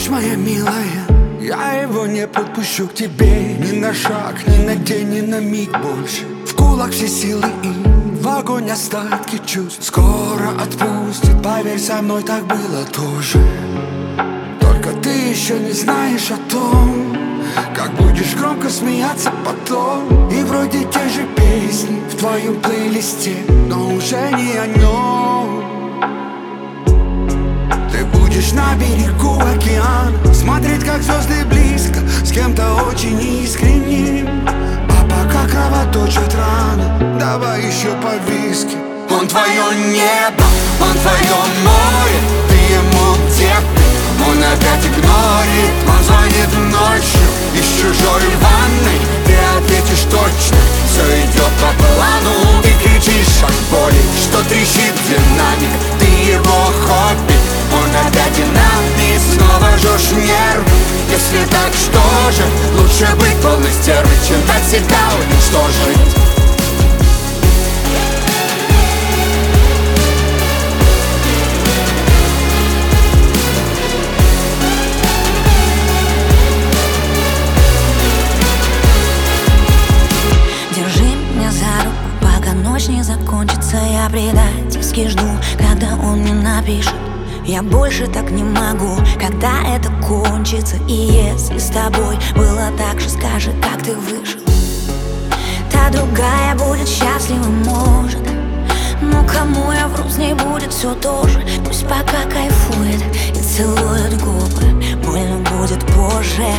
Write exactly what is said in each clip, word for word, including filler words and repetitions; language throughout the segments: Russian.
ночь, моя милая, я его не подпущу к тебе ни на шаг, ни на день, ни на миг больше. В кулак все силы и в огонь остатки чувств. Скоро отпустит, поверь, со мной так было тоже. Только ты еще не знаешь о том, как будешь громко смеяться потом. И вроде те же песни в твоем плейлисте, но уже не о нем. Ты будешь на берегу океана, смотреть, как звезды близко, с кем-то очень искренним. А пока кровоточит рана, давай еще по виски. Он твое небо, он твое море, ты ему где ты? Он опять игнорит, он звонит ночью из чужой ванной. Ты ответишь точно, все идет по плану. Ты кричишь от боли, что трещит динамик. Ты его хобби, он опять динамит. Снова жжешь нервы, если так, что же? Лучше быть полной стервой, чем дать себя уничтожить. Ночь не закончится, я предательски жду, когда он мне напишет. Я больше так не могу, когда это кончится. И если с тобой было так же, скажи, как ты вышел. Та другая будет счастлива, может, но кому я вру, с ней будет все то же. Пусть пока кайфует и целует губы, больно будет позже.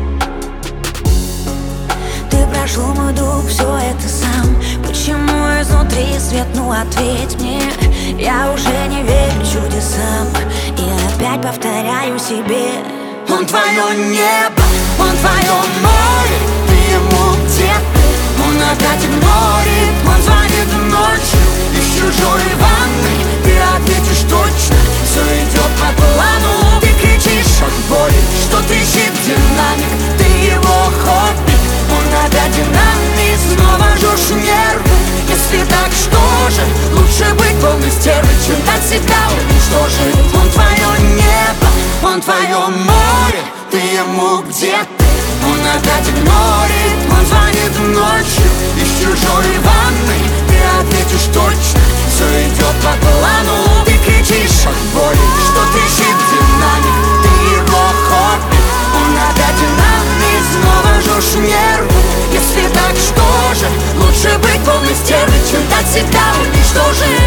Ты прошел мой дух, все это сам. Почему изнутри свет, ну ответь мне. Я уже не верю чудесам и опять повторяю себе. Он твое небо, он твое море, ты ему где ты? Он опять игнорит, он звонит ночью из чужой ванной. Ты ответишь точно, все идет по плану. Ты кричишь от боли, что трещит динамик. Ты его хобби, он опять динамит. Снова жжешь нервы, если так, что же? Лучше быть полной стервой, чем дать себя уничтожить. Он твое небо, он твое море, ты ему где ты? Он опять игнорит, он звонит ночью из чужой ванной. Ты ответишь точно, все идет по плану. Ты кричишь от боли, что трещит динамик. Ты его хобби, он опять динамит. Снова жжешь нервы, если так, что же? Лучше быть полной стервой, чем дать себя уничтожить.